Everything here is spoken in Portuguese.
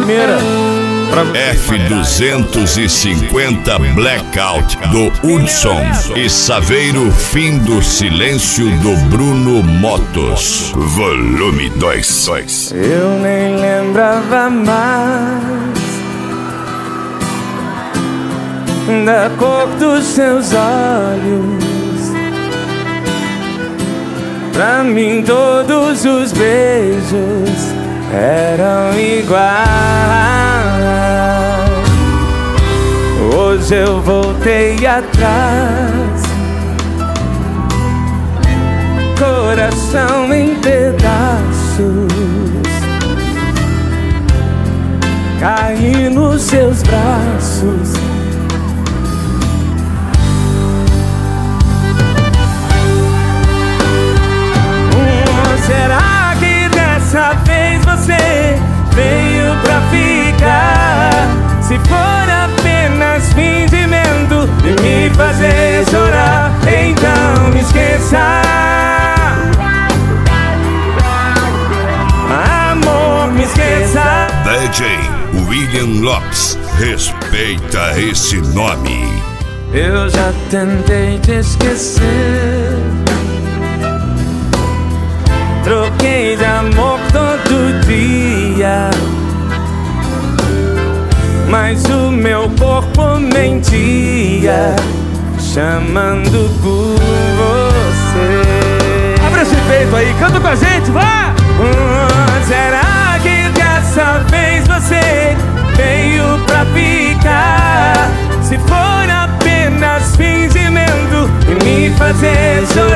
primeira. F250 Blackout do Hudson e Saveiro Fim do Silêncio do Bruno Motos. Volume 2. Eu nem lembrava mais da cor dos seus olhos. Pra mim todos os beijos eram iguais. Hoje eu voltei atrás, coração em pedaços, caí nos seus braços. Será que dessa vez você veio pra ficar? Se for apenas fingimento de me fazer chorar, então me esqueça. Amor, me esqueça. DJ William Lopes, respeita esse nome. Eu já tentei te esquecer, troquei de amor todo dia, mas o meu corpo mentia, chamando por você. Abre esse peito aí, canta com a gente, vá! Será que dessa vez você veio pra ficar? Se for apenas fingimento e me fazer chorar,